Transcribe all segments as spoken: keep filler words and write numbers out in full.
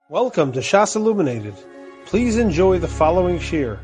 Welcome to Shas Illuminated. Please enjoy the following shir.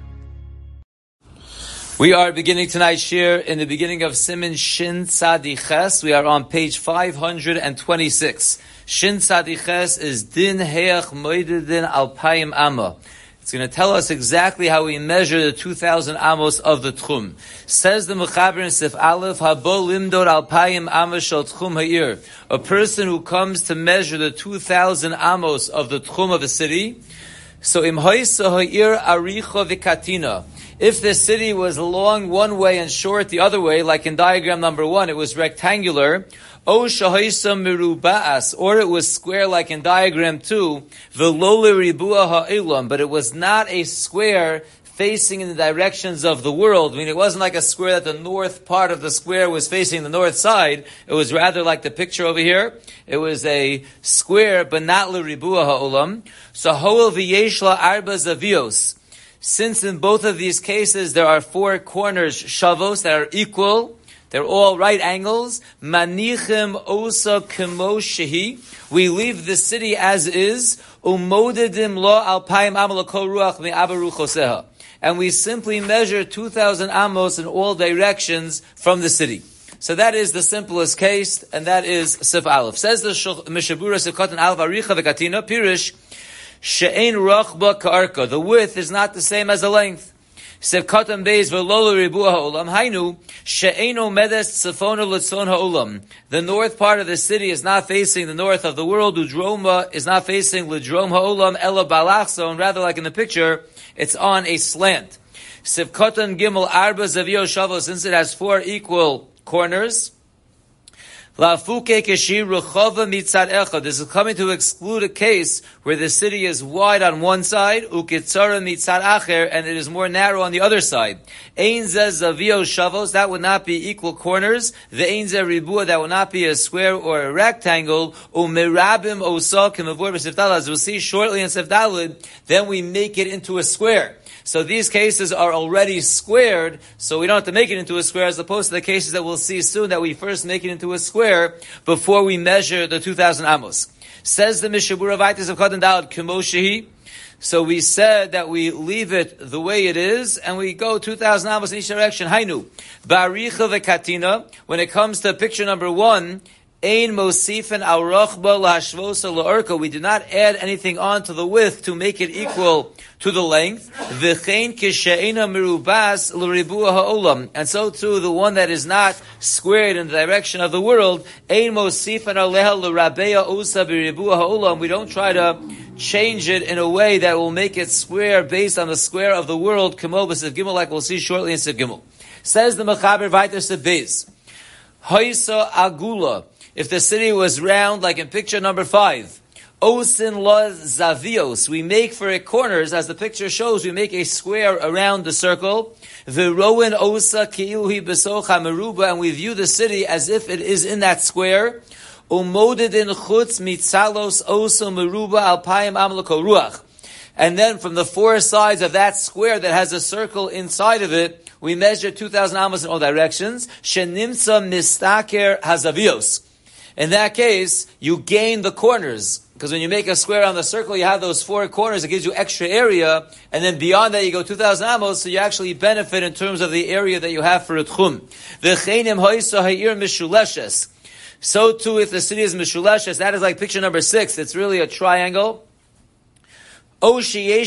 We are beginning tonight's shir in the beginning of Siman Shin Tzadi Ches. We are on page five hundred twenty-six. Shin Tzadi Ches is Din Heach Moededin Alpayim Amma. It's going to tell us exactly how we measure the two thousand amos of the Tchum. Says the Mechaber in Sif Aleph, Habo Limdor Alpayim Amma Shel Tchum Ha'ir. A person who comes to measure the two thousand amos of the Tchum of a city. So Im Hoysa Ha'ir Aricha Vikatina. If the city was long one way and short the other way, like in diagram number one, it was rectangular, O Shahoisa Miruba'as, or it was square like in diagram two, Velole Ribua Ha'ilam, but it was not a square facing in the directions of the world. I mean, it wasn't like a square that the north part of the square was facing the north side. It was rather like the picture over here. It was a square, but not L'Ribua Ha'olam. So Ho'el V'yeshla Arba Zavios. Since in both of these cases there are four corners, shavos, that are equal, they're all right angles, manichim osa kemo shehi, we leave the city as is, umodedim lo alpayim amal kol ruach me'abaru choseha. And we simply measure two thousand amos in all directions from the city. So that is the simplest case, and that is Sif Aleph. Says the Mishabura Sif Katan Aleph Aricha Vekatina, Pirish, She'ein rachba ka'arka. The width is not the same as the length. Sev katan beis v'lolo ribu ha'olam. Hainu, she'ein omedes tzafona l'tzon ha'olam. The north part of the city is not facing the north of the world. Udroma is not facing l'drom ha'olam ela balachso. And rather, like in the picture, it's on a slant. Sev katan gimel arba zavio shavo. Since it has four equal corners. This is coming to exclude a case where the city is wide on one side, and it is more narrow on the other side. That would not be equal corners. That would not be a square or a rectangle. As we'll see shortly in Sefdalid, then we make it into a square. So these cases are already squared, so we don't have to make it into a square, as opposed to the cases that we'll see soon that we first make it into a square before we measure the two thousand amos. Says the Mishabura Vaitis of Katan Dalad Kemoshehi. So we said that we leave it the way it is, and we go two thousand amos in each direction. Hainu. Baricha vekatina. When it comes to picture number one, Ein mosifin al rochba lahashvosa la'orka. We do not add anything on to the width to make it equal to the length. V'chein kishe'ena merubas l'ribua ha'olam. And so too, the one that is not squared in the direction of the world, Ein mosifin aleha l'rabeya usa b'ribua ha'olam. We don't try to change it in a way that will make it square based on the square of the world, k'mo b'sev gimel, like we'll see shortly in Sev Gimel. Says the Mechaber Vayter Sev Beis. Hoysa agula. If the city was round, like in picture number five, osin la zavios, we make for it corners, as the picture shows, we make a square around the circle. V'roin osa ki'uhi besocha meruba, and we view the city as if it is in that square. Umodedin chutz mitzalos osa meruba alpayim amlako ruach. And then from the four sides of that square that has a circle inside of it, we measure two thousand amos in all directions. Shenimsa mistaker hazavios. In that case, you gain the corners. Because when you make a square on the circle, you have those four corners. It gives you extra area. And then beyond that, you go two thousand amos. So you actually benefit in terms of the area that you have for a tchum. So too, if the city is mishuleshes, that is like picture number six. It's really a triangle. Or there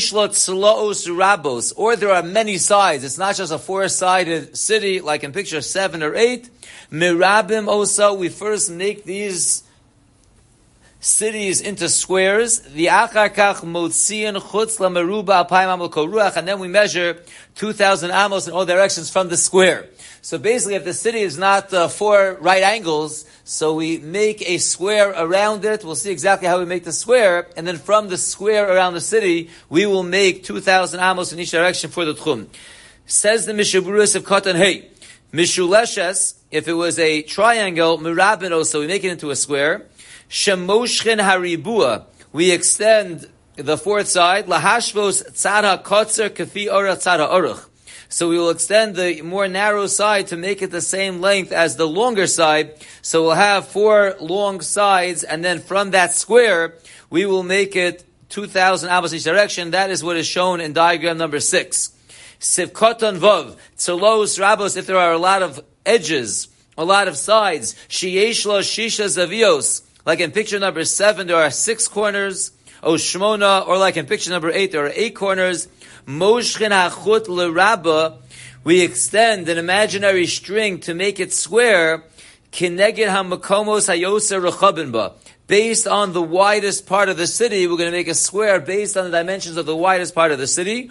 are many sides. It's not just a four-sided city like in picture seven or eight. Mirabim also, we first make these cities into squares. The achakach motzian chutz lameruba alpayim amal kol ruach, and then we measure two thousand amos in all directions from the square. So basically, if the city is not uh, four right angles, so we make a square around it. We'll see exactly how we make the square, and then from the square around the city, we will make two thousand amos in each direction for the tchum. Says the Mishaburus of Katan Hey, Mishuleshes, if it was a triangle, mirabino, so we make it into a square. Shemoshchen haribua, we extend the fourth side. Lahashvos tzara kotzer kafi ora tzara oruch. So we will extend the more narrow side to make it the same length as the longer side. So we'll have four long sides, and then from that square, we will make it two thousand amos each direction. That is what is shown in diagram number six. Sivkoton Vov, Tzelos Rabos, if there are a lot of edges, a lot of sides, Shieshlo Shisha Zavios, like in picture number seven, there are six corners, O Shmona, or like in picture number eight, there are eight corners, Moshchen HaChut L'Rabba, we extend an imaginary string to make it square, Kineged HaMakomos HaYoser Rechabin Ba. Based on the widest part of the city, we're going to make a square based on the dimensions of the widest part of the city.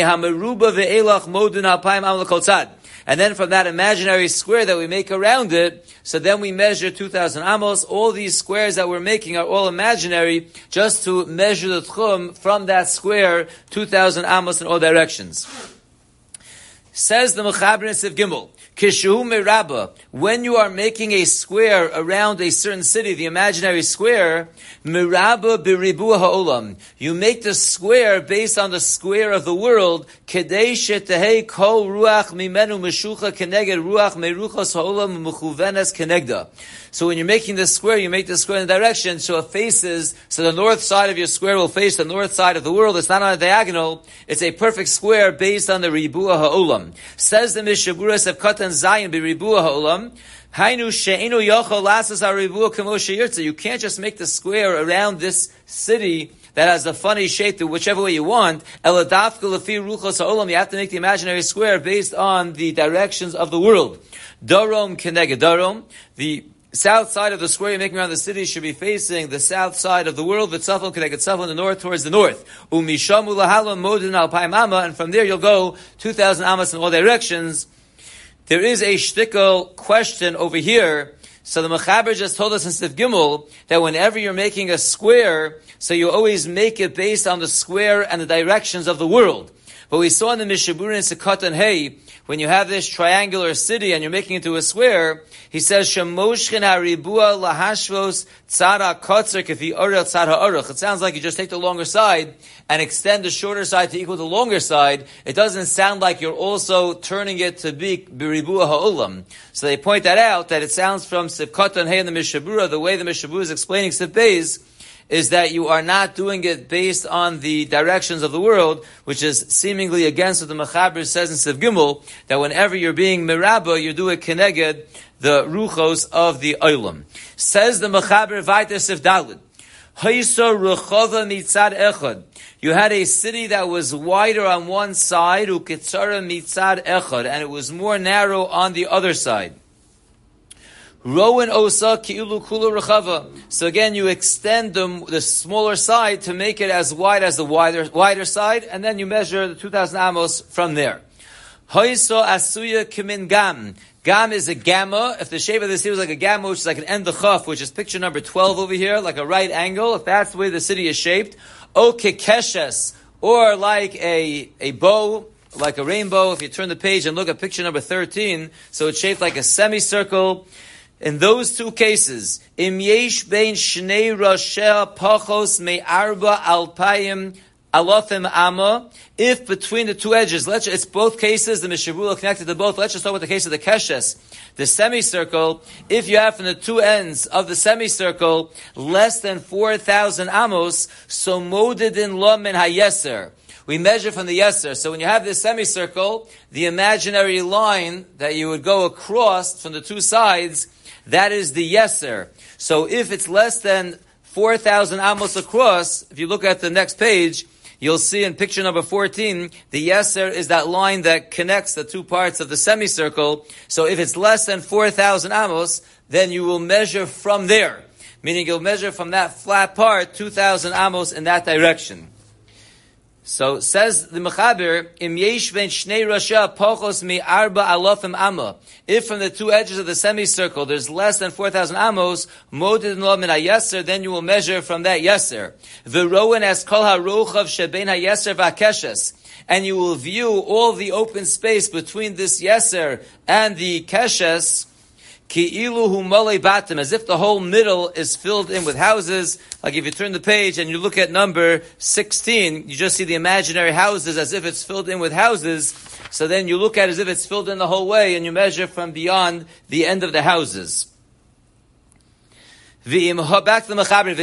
And then from that imaginary square that we make around it, so then we measure two thousand amos. All these squares that we're making are all imaginary, just to measure the tchum from that square, two thousand amos in all directions. Says the Mechaber in Siv Gimel, Kishu Merabba, when you are making a square around a certain city, the imaginary square, Merabba biribu ha'olam, you make the square based on the square of the world, Kedei shetehei kol ruach mimenu meshucha keneged ruach meruchas ha'olam mechuvenes kenegda. So when you're making the square, you make the square in the direction, so it faces, so the north side of your square will face the north side of the world. It's not on a diagonal, it's a perfect square based on the ribuah ha'olam. Says the Mishaburas of Katan Zayin be ribuah ha'olam, Hainu she'enu yochol lasas ha'ribuah kamo she'yirtza. You can't just make the square around this city that has a funny shape to whichever way you want. Eladafka lefi ruchos ha'olam. You have to make the imaginary square based on the directions of the world. Darom keneged darom. The south side of the square you're making around the city should be facing the south side of the world. V'tzafon keneged tzafon, the north towards the north. Umishamu lahalam modin al paim amma, and from there you'll go two thousand amas in all directions. There is a shtickle question over here. So the Mechaber just told us in Siv Gimel that whenever you're making a square, so you always make it based on the square and the directions of the world. But we saw in the Mishabur in Sekot and Hey, when you have this triangular city and you're making it into a square, he says, Shemoshchen haribua lahashvos tzara kotzer kefi orel tzara aruch. It sounds like you just take the longer side and extend the shorter side to equal the longer side. It doesn't sound like you're also turning it to be biribua ha'olam. So they point that out, that it sounds from Sivkot and Hey in the Mishabura, the way the Mishabura is explaining Siv Beis, is that you are not doing it based on the directions of the world, which is seemingly against what the Mechaber says in Siv Gimel, that whenever you're being merabba, you do it keneged the ruchos of the olam. Says the Mechaber Vayter Siv Daled, Hayso ruchova mitzad echad. You had a city that was wider on one side, uketzara mitzad echad, and it was more narrow on the other side. Rowan osa ki'ulu kula rechava. So again, you extend the, the smaller side to make it as wide as the wider wider side, and then you measure the two thousand amos from there. Haiso asuya kimin gam. Gam is a gamma. If the shape of the city was like a gamma, which is like an end of chaf, which is picture number twelve over here, like a right angle, if that's the way the city is shaped. O kekeshes, or like a, a bow, like a rainbow. If you turn the page and look at picture number thirteen, so it's shaped like a semicircle. In those two cases, im yesh bein shnei rosheh pachos me'arba alpayim alofim amma, if between the two edges, let's, it's both cases, the Mishabura connected to both. Let's just start with the case of the keshes, the semicircle. If you have from the two ends of the semicircle less than four thousand amos, so modedin lo min hayeser. We measure from the yeser. So when you have this semicircle, the imaginary line that you would go across from the two sides, that is the yeser. So if it's less than four thousand amos across, if you look at the next page, you'll see in picture number fourteen, the yeser is that line that connects the two parts of the semicircle. So if it's less than four thousand amos, then you will measure from there. Meaning you'll measure from that flat part, two thousand amos in that direction. So says the Mechaber, Im yesh ben shnei rasha pochos mi arba alofim amma. If from the two edges of the semicircle there's less than four thousand amos, moded lo min hayeser, then you will measure from that yeser. V'roen es kol harochav sheben hayeser v'akeshes. And you will view all the open space between this yeser and the keshes, Ki'ilu hu malei batim, as if the whole middle is filled in with houses. Like if you turn the page and you look at number sixteen, you just see the imaginary houses as if it's filled in with houses. So then you look at it as if it's filled in the whole way and you measure from beyond the end of the houses. Back to the Mechaber.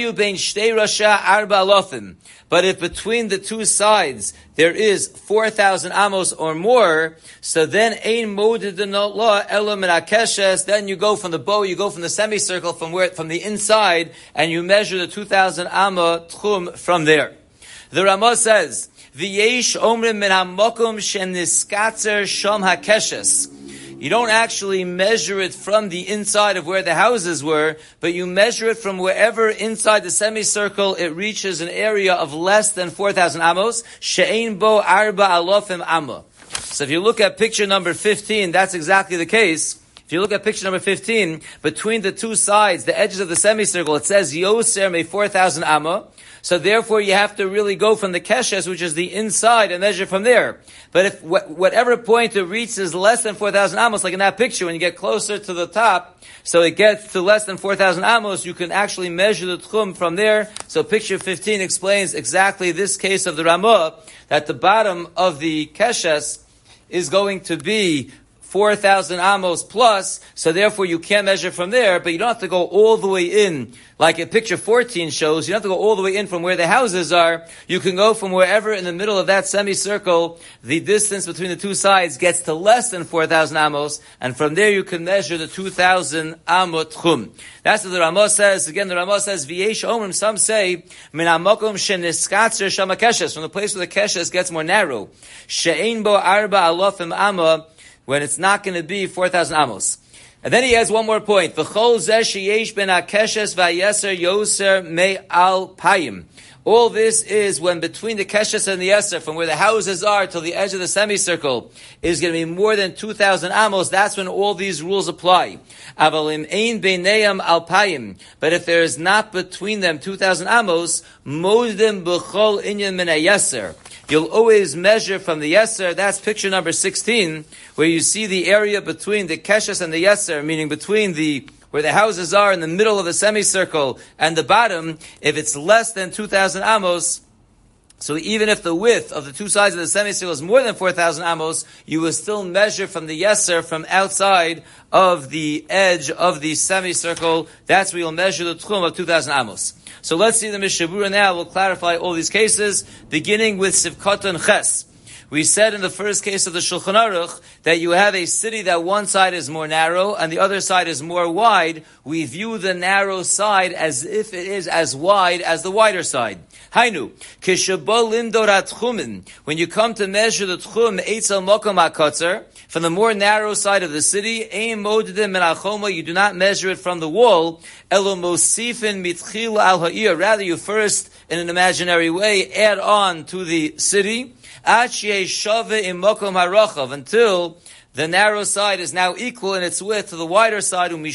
But if between the two sides there is four thousand amos or more, so then ein moded law elo min hakeshes. Then you go from the bow, you go from the semicircle, from where from the inside, and you measure the two thousand amma tchum from there. The Ramah says, "V'yesh omrim min hamokum sheniskatzer shom hakeshes." You don't actually measure it from the inside of where the houses were, but you measure it from wherever inside the semicircle it reaches an area of less than four thousand amos. She'ein bo arba alofim amma. So if you look at picture number fifteen, that's exactly the case. If you look at picture number fifteen, between the two sides, the edges of the semicircle, it says Yoser me four thousand amma. So therefore you have to really go from the keshes, which is the inside, and measure from there. But if wh- whatever point it reaches less than four thousand amos, like in that picture, when you get closer to the top, so it gets to less than four thousand amos, you can actually measure the tchum from there. So picture fifteen explains exactly this case of the Ramah, that the bottom of the keshes is going to be four thousand amos plus, so therefore you can't measure from there, but you don't have to go all the way in, like in picture fourteen shows. You don't have to go all the way in from where the houses are. You can go from wherever in the middle of that semicircle, the distance between the two sides gets to less than four thousand amos, and from there you can measure the two thousand amot tchum. That's what the Ramah says. Again, the Ramah says, V'yesh omrim, some say, min hamokum sheniskatzer sham hakeshes, from the place where the keshes gets more narrow. She'ein bo arba alofim amma, when it's not going to be four thousand amos. And then he has one more point. V'chol zeh sheyesh ben hakeshes v'yeser yoser me al payim. All this is when between the keshes and the yeser, from where the houses are till the edge of the semicircle, is going to be more than two thousand amos. That's when all these rules apply. Avalim ein beinayam al payim. But if there is not between them two thousand amos, modim b'chol inyan min hayeser. You'll always measure from the yeser. That's picture number sixteen, where you see the area between the keshes and the yeser, meaning between the where the houses are in the middle of the semicircle and the bottom. If it's less than two thousand amos, so even if the width of the two sides of the semicircle is more than four thousand amos, you will still measure from the yeser, from outside of the edge of the semicircle. That's where you'll measure the tchum of two thousand amos. So let's see the Mishabura now. We'll clarify all these cases, beginning with Sivkoton Ches. We said in the first case of the Shulchan Aruch that you have a city that one side is more narrow and the other side is more wide. We view the narrow side as if it is as wide as the wider side. Hainu, kishabol lindorat tchumin. When you come to measure the tchum eitzel mokom hakotzer, from the more narrow side of the city, ein modedim min hachoma, you do not measure it from the wall. Elo mosifin mitchil al ha'ir. Rather, you first, in an imaginary way, add on to the city. Until the narrow side is now equal in its width to the wider side, and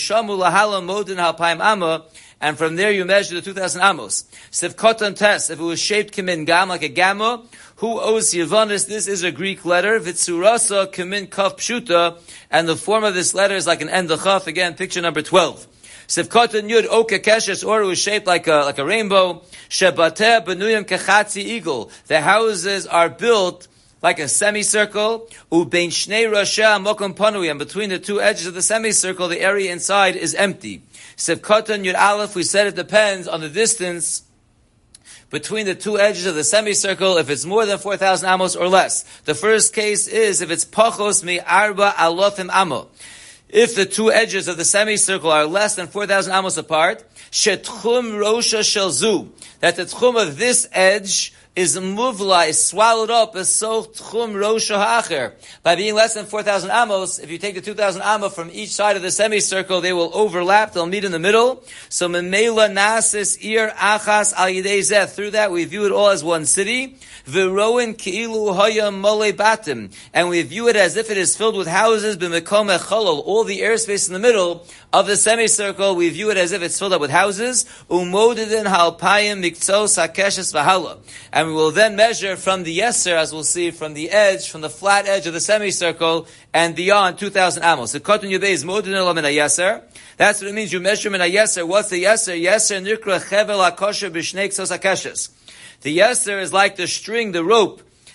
from there you measure the two thousand amos. Sivkoton tes, if it was shaped kimin gam, like a gamma, who owes Yevonis, this is a Greek letter, vitsurasa kimin kaf pshuta, and the form of this letter is like an end chaf, again, picture number twelve. Sivkoton yud oka keshes, or it was shaped like a, like a rainbow. Shebateh benuyim kechatzi eagle. The houses are built like a semicircle. Ubein shnei rasha mokom panui, and between the two edges of the semicircle, the area inside is empty. Sivkoton yud aleph, we said it depends on the distance between the two edges of the semicircle, if it's more than four thousand amos or less. The first case is if it's pachos mi arba alofim amo. If the two edges of the semicircle are less than four thousand amos apart, shetchum rosha shel zu, that the tchum of this edge is muvla, is swallowed up as so tchum rosha ha'acher. By being less than four thousand amos, if you take the two thousand amos from each side of the semicircle, they will overlap, they'll meet in the middle. So memela nasis ir achas al yidei zeh. Through that we view it all as one city. V'roin ki'ilu haya mole batim. And we view it as if it is filled with houses, b'mekom echolol. All the airspace in the middle of the semicircle, we view it as if it's filled up with houses. Umodidin halpayim miktzos hakeshes v'hala. And we will then measure from the yeser, as we'll see, from the edge, from the flat edge of the semicircle, and beyond two thousand amos. The koton yubei is modin elam min yeser. That's what it means. You measure min yeser. What's the yeser? Yeser nikra chevel hakosher b'shnei ktzos hakeshes. The yeser is like the string, the rope,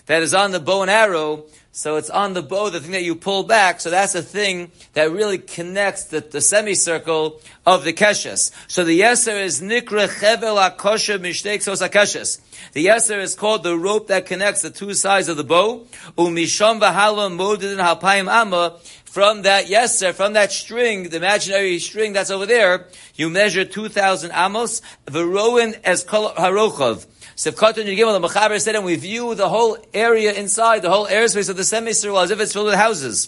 that is on the bow and arrow. So it's on the bow, the thing that you pull back. So that's the thing that really connects the, the semicircle of the keshes. So the yeser is nikra chevel hakosher mishtei ksos hakeshes. The yeser is called the rope that connects the two sides of the bow. Umisham v'hala modin halpayim amma. From that yeser, from that string, the imaginary string that's over there, you measure two thousand amos. V'roin es kol harochav. Sefkatan Yigimel, the Mechaber said, and we view the whole area inside, the whole airspace of the semicircle as if it's filled with houses.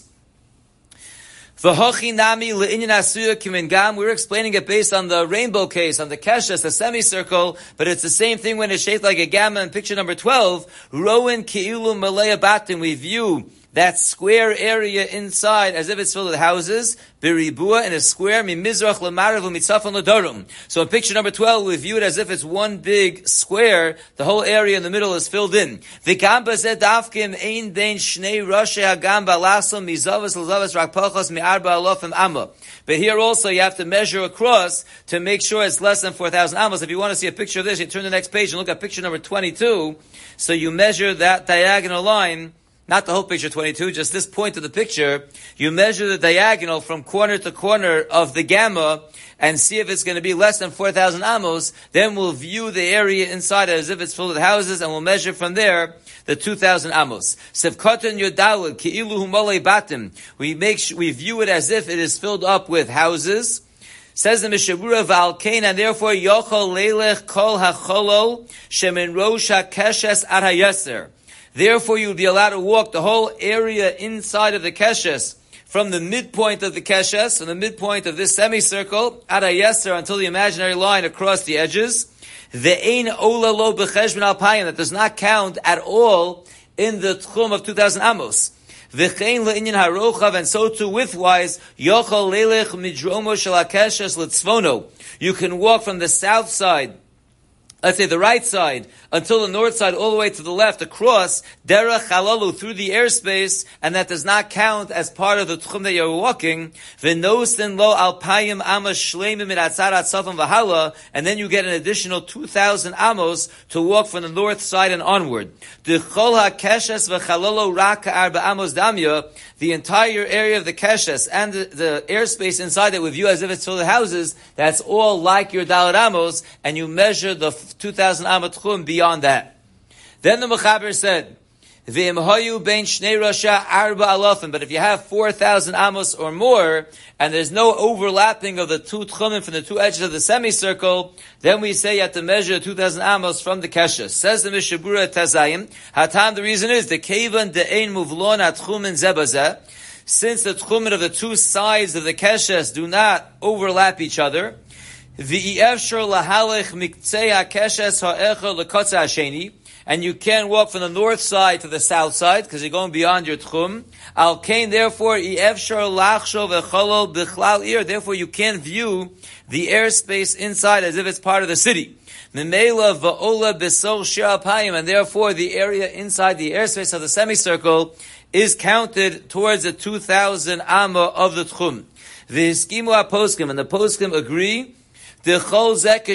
V'hochi nami le'inyan asuya kimingam. We're explaining it based on the rainbow case, on the keshes, the semicircle, but it's the same thing when it's shaped like a gamma in picture number twelve. Rowan ki'ilu malaya batim. We view that square area inside as if it's filled with houses, biribua, in a square, mimizrach lemarav u'mitzafon l'dorum. So in picture number twelve, we view it as if it's one big square, the whole area in the middle is filled in. V'gam bazeh davkim ein bein shnei roshei hagam balasom mizavas l'zavas rakpachos mi'arba alofim amma. But here also you have to measure across to make sure it's less than four thousand amos. If you want to see a picture of this, you turn to the next page and look at picture number twenty-two. So you measure that diagonal line, not the whole picture twenty-two, just this point of the picture. You measure the diagonal from corner to corner of the gamma and see if it's going to be less than four thousand amos. Then we'll view the area inside as if it's full of houses, and we'll measure from there the two thousand amos. Sevkatan yodalad ki'ilu humolei batim. We make we view it as if it is filled up with houses. Says the Mishabura Valkain, and therefore yochol leilech kol hacholol shemin rosh hakeshes ad hayeser. Therefore, you will be allowed to walk the whole area inside of the keshes, from the midpoint of the keshes, from the midpoint of this semicircle, ad hayeser, until the imaginary line across the edges. Ve'ein ola lo b'cheshbon alpayim, that does not count at all in the tchum of two thousand amos. V'chein le'inyan harochav, and so too widthwise, yochol leilech midromo shel hakeshes letzvono. You can walk from the south side, let's say the right side, until the north side, all the way to the left, across derech halalu, through the airspace, and that does not count as part of the tchum that you're walking. V'nosin lo alpayim amos shleimim min atzar atzafim v'hala, and then you get an additional two thousand amos to walk from the north side and onward. D'chol ha'keshes v'chalolo rak arba amos damya, the entire area of the keshes and the, the airspace inside that we view as if it's full of houses, that's all like your daled amos, and you measure the two thousand amos tchum beyond that. Then the Mechaber said, V'im hayu bein shnei rasha arba alofim. But if you have four thousand amos or more, and there's no overlapping of the two tchumim from the two edges of the semicircle, then we say you have to measure two thousand amos from the keshes. Says the Mishabura Tazayim, Hatam, the reason is, the kevan de'ein muvlon atchumin zebazeh, since the tchumin of the two sides of the keshes do not overlap each other, v'yefshar lahalech miktzei hakeshes ha'echa lekotza hasheni, and you can walk from the north side to the south side, because you're going beyond your tchum. Al kain, therefore, yefshar lachsho v'cholol b'chlal ir, therefore you can view the airspace inside as if it's part of the city. Memela va'ola b'sol shir alpayim, and therefore the area inside the airspace of the semicircle is counted towards the two thousand amma of the tchum. V'hiskimu ha-poskim, and the poskim agree, this is all talking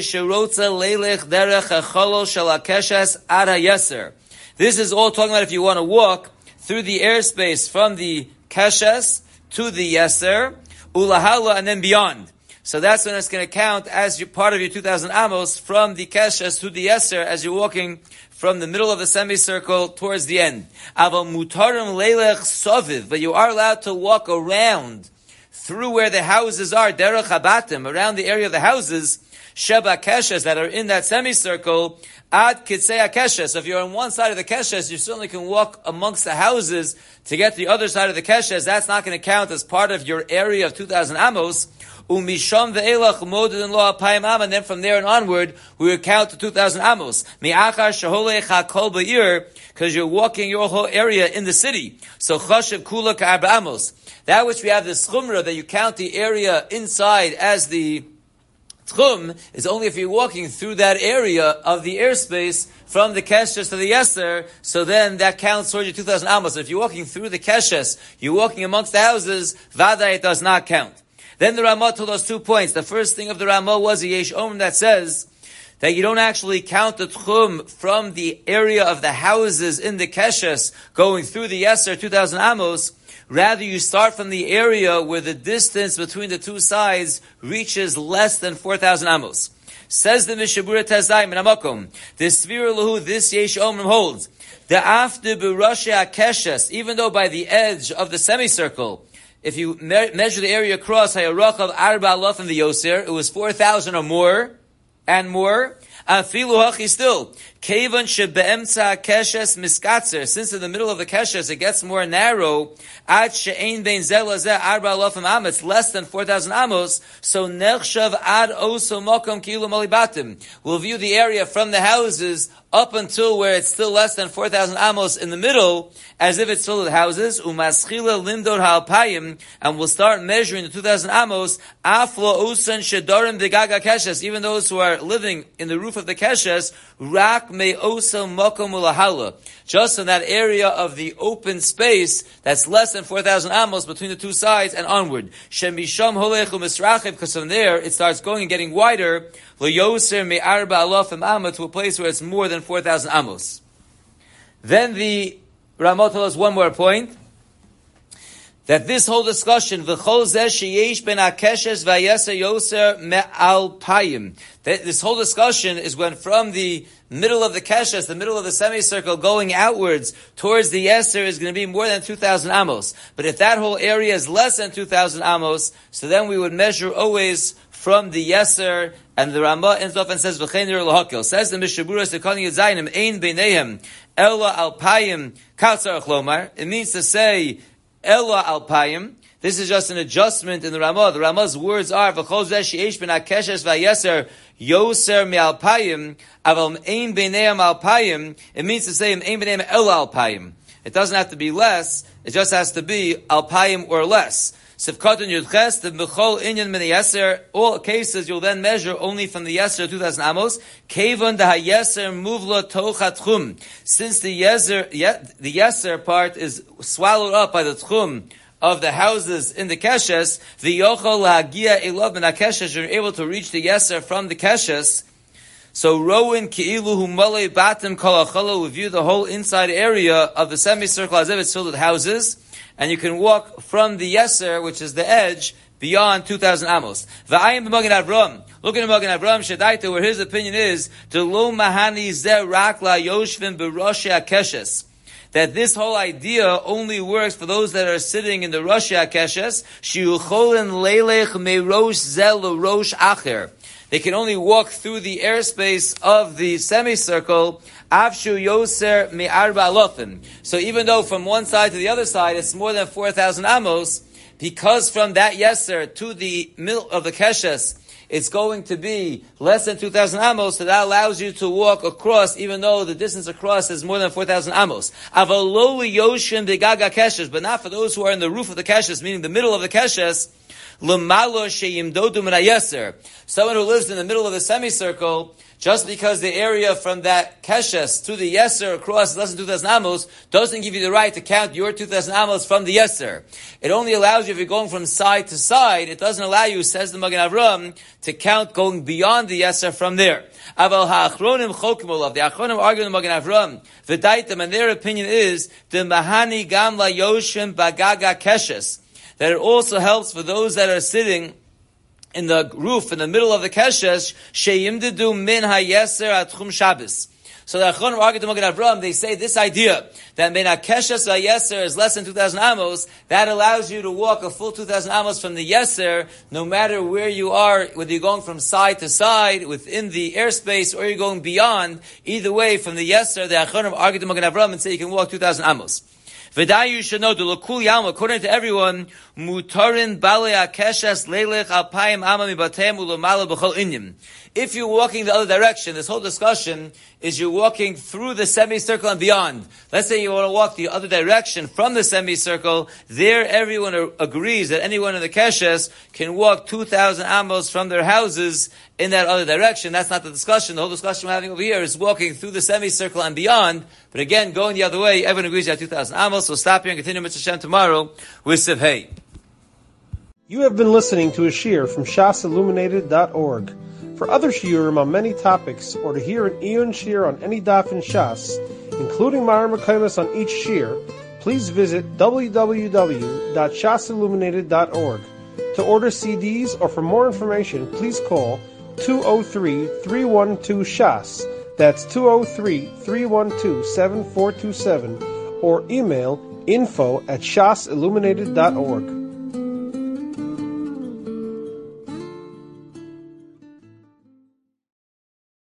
about if you want to walk through the airspace from the keshes to the yeser, ulahala, and then beyond. So that's when it's going to count as your, part of your two thousand amos from the keshes to the yeser as you're walking from the middle of the semicircle towards the end. But you are allowed to walk around through where the houses are, derech habatim, around the area of the houses, sheba keshes, that are in that semicircle, ad kitzei hakeshes. So if you're on one side of the keshes, you certainly can walk amongst the houses to get to the other side of the keshes. That's not going to count as part of your area of two thousand amos. Umisham ve'elach modin lo apayim am, and then from there and onward, we will count to two thousand amos. Mi'achar sheholech hakol ba'ir, because you're walking your whole area in the city. So chashev kula ka'arba amos. That which we have the schumra, that you count the area inside as the tchum, is only if you're walking through that area of the airspace from the keshes to the yeser, so then that counts towards your two thousand amos. So if you're walking through the keshes, you're walking amongst the houses, vaday, it does not count. Then the Ramah told us two points. The first thing of the Ramah was a yesh omer that says, that you don't actually count the tchum from the area of the houses in the keshes going through the yeser two thousand amos. Rather, you start from the area where the distance between the two sides reaches less than four thousand amos. Says the Mishabura Tazayim in Amakom, the Svira Lahu, this Yesh Omrim holds, the after Berashe Akeshes, even though by the edge of the semicircle, if you me- measure the area across, Hayarachav Arba Alaf in the Yoser, it was four thousand or more, and more. Afilu hachi still. Kevan shebeemtza keshes miskatzer. Since in the middle of the keshes it gets more narrow, ad she'ein bein zeh lazeh arba alafim am, it's less than four thousand amos, so nechshav ad oso mokom kilu malibatim. We'll view the area from the houses up until where it's still less than four thousand amos in the middle, as if it's still the houses, umaschila limdor ha'alpayim, and we'll start measuring the two thousand amos, aflo usan shedorim degaga keshes, even those who are living in the roof of the keshes, rak me osa mokom ulahala. Just in that area of the open space, that's less than four thousand amos between the two sides and onward. Shemisham holechu misrachim, because from there it starts going and getting wider, lo yoser me arba alafim amma, to a place where it's more than four thousand amos. Then the Ramah tells us one more point, that this whole discussion, v'chol zeh sheyesh ben akeshes v'yeser yoser me'al payim, that this whole discussion is when from the middle of the keshes, the middle of the semicircle, going outwards towards the yeser is going to be more than two thousand amos. But if that whole area is less than two thousand amos, so then we would measure always from the yeser, and the Ramah ends off and says, v'chein nir l'hakel. Says the Mishabura Sekani Yizayim, ein b'neihem, ela alpayim katzar chlomar. It means to say, ela alpayim. This is just an adjustment in the Ramah. The Ramah's words are, v'chol zeh she'esh ben akeshes v'yeser yoser me'alpayim, aval ein b'neihem alpayim. It means to say, ein b'neihem ela alpayim. It doesn't have to be less, it just has to be alpayim or less. Sivkatan Yudches, the Bechol Inyan Min Yeser, all cases you'll then measure only from the Yeser two thousand amos. Kevon the Hayeser Muvla Tocha Tchum. Since the Yeser, the Yeser part is swallowed up by the Tchum of the houses in the Keshes, the Yochol Lahagia Elov Min HaKeshes, you're able to reach the Yeser from the Keshes. So Rowan Ki'ilu Hu Malei Batim Kol Achala will view the whole inside area of the semicircle as if it's filled with houses. And you can walk from the Yeser, which is the edge, beyond two thousand amos. V'ayim b'Magen Avram. Look at the Magen Avram Shedaita, where his opinion is, to lo mahani zeh rak la yoshvim b'rosh HaKeshes. That this whole idea only works for those that are sitting in the Rosh HaKeshes. Shiucholin leilech merosh zeh l'rosh acher. They can only walk through the airspace of the semicircle. Avshu yoser mi arba alofim. So even though from one side to the other side it's more than four thousand amos, because from that yeser to the middle of the keshes it's going to be less than two thousand amos, so that allows you to walk across, even though the distance across is more than four thousand amos. Avalolu yoshim begaga keshes, but not for those who are in the roof of the keshes, meaning the middle of the keshes. L'malo sheyimdodu min hayeser. Someone who lives in the middle of the semicircle, just because the area from that keshes to the yeser across is less than two thousand amos, doesn't give you the right to count your two thousand amos from the yeser. It only allows you if you're going from side to side. It doesn't allow you, says the Magen Avram, to count going beyond the yeser from there. Aval ha'achronim chokim olav. The achronim argue in the Magen Avram, v'daitem, and their opinion is, the mahani gam la yoshim bagaga keshes. That it also helps for those that are sitting in the roof in the middle of the keshes, sheyimdedu min hayeser atchum Shabbos. So the Achonim argue to Magen Avram, they say this idea that min hakeshes hayeser is less than two thousand amos, that allows you to walk a full two thousand amos from the yeser, no matter where you are, whether you're going from side to side within the airspace or you're going beyond. Either way, from the yeser, the Achonim argue to Magen Avram and say you can walk two thousand amos. V'day you should know, according to everyone, mutarin balei akeshes leilech alpayim ama mibatem ulamala b'chol inyim. If you're walking the other direction, this whole discussion is you're walking through the semicircle and beyond. Let's say you want to walk the other direction from the semicircle. There, everyone agrees that anyone in the keshes can walk two thousand amos from their houses in that other direction. That's not the discussion. The whole discussion we're having over here is walking through the semicircle and beyond. But again, going the other way, everyone agrees you have two thousand amos. We'll stop here and continue Mitzvah Shem tomorrow with Siv Hey. You have been listening to a shiur from shas illuminated dot org. For other shiurim on many topics, or to hear an Iyun shir on any daf in Shas, including Mara Mekaymas on each shir, please visit w w w dot shas illuminated dot org. To order C Ds or for more information, please call two oh three, three one two, shas. That's two oh three, three one two, seven four two seven, or email info at shas illuminated dot org.